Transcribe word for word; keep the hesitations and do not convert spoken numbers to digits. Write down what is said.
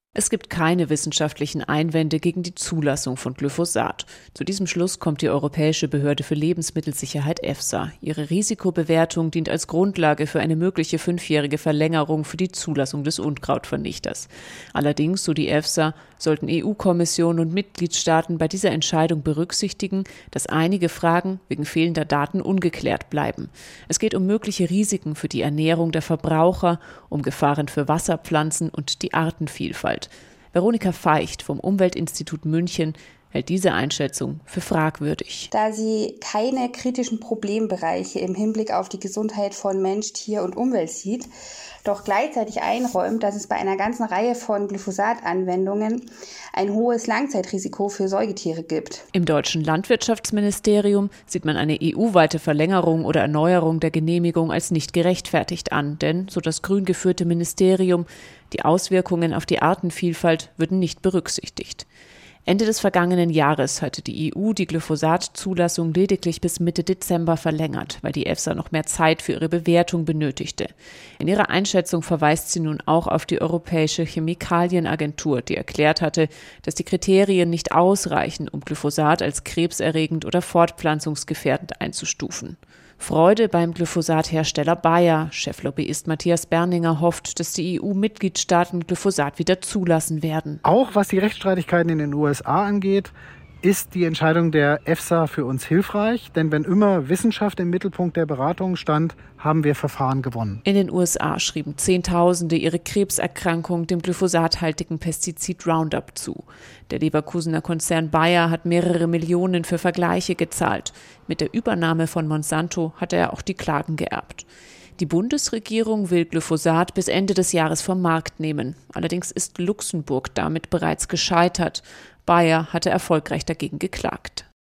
Es gibt keine wissenschaftlichen Einwände gegen die Zulassung von Glyphosat. Zu diesem Schluss kommt die Europäische Behörde für Lebensmittelsicherheit EFSA. Ihre Risikobewertung dient als Grundlage für eine mögliche fünfjährige Verlängerung für die Zulassung des Unkrautvernichters. Allerdings, so die EFSA, sollten E U-Kommission und Mitgliedstaaten bei dieser Entscheidung berücksichtigen, dass einige Fragen wegen fehlender Daten ungeklärt bleiben. Es geht um mögliche Risiken für die Ernährung der Verbraucher, um Gefahren für Wasserpflanzen und die Artenvielfalt. Veronika Feicht vom Umweltinstitut München hält diese Einschätzung für fragwürdig. Da sie keine kritischen Problembereiche im Hinblick auf die Gesundheit von Mensch, Tier und Umwelt sieht, doch gleichzeitig einräumt, dass es bei einer ganzen Reihe von Glyphosat-Anwendungen ein hohes Langzeitrisiko für Säugetiere gibt. Im deutschen Landwirtschaftsministerium sieht man eine E U-weite Verlängerung oder Erneuerung der Genehmigung als nicht gerechtfertigt an, denn, so das grün geführte Ministerium, die Auswirkungen auf die Artenvielfalt würden nicht berücksichtigt. Ende des vergangenen Jahres hatte die E U die Glyphosat-Zulassung lediglich bis Mitte Dezember verlängert, weil die EFSA noch mehr Zeit für ihre Bewertung benötigte. In ihrer Einschätzung verweist sie nun auch auf die Europäische Chemikalienagentur, die erklärt hatte, dass die Kriterien nicht ausreichen, um Glyphosat als krebserregend oder fortpflanzungsgefährdend einzustufen. Freude beim Glyphosat-Hersteller Bayer. Cheflobbyist Matthias Berninger hofft, dass die E U-Mitgliedstaaten Glyphosat wieder zulassen werden. Auch was die Rechtsstreitigkeiten in den U S A angeht, ist die Entscheidung der EFSA für uns hilfreich. Denn wenn immer Wissenschaft im Mittelpunkt der Beratungen stand, haben wir Verfahren gewonnen. In den U S A schrieben Zehntausende ihre Krebserkrankung dem glyphosathaltigen Pestizid Roundup zu. Der Leverkusener Konzern Bayer hat mehrere Millionen für Vergleiche gezahlt. Mit der Übernahme von Monsanto hat er auch die Klagen geerbt. Die Bundesregierung will Glyphosat bis Ende des Jahres vom Markt nehmen. Allerdings ist Luxemburg damit bereits gescheitert. Bayer hatte erfolgreich dagegen geklagt.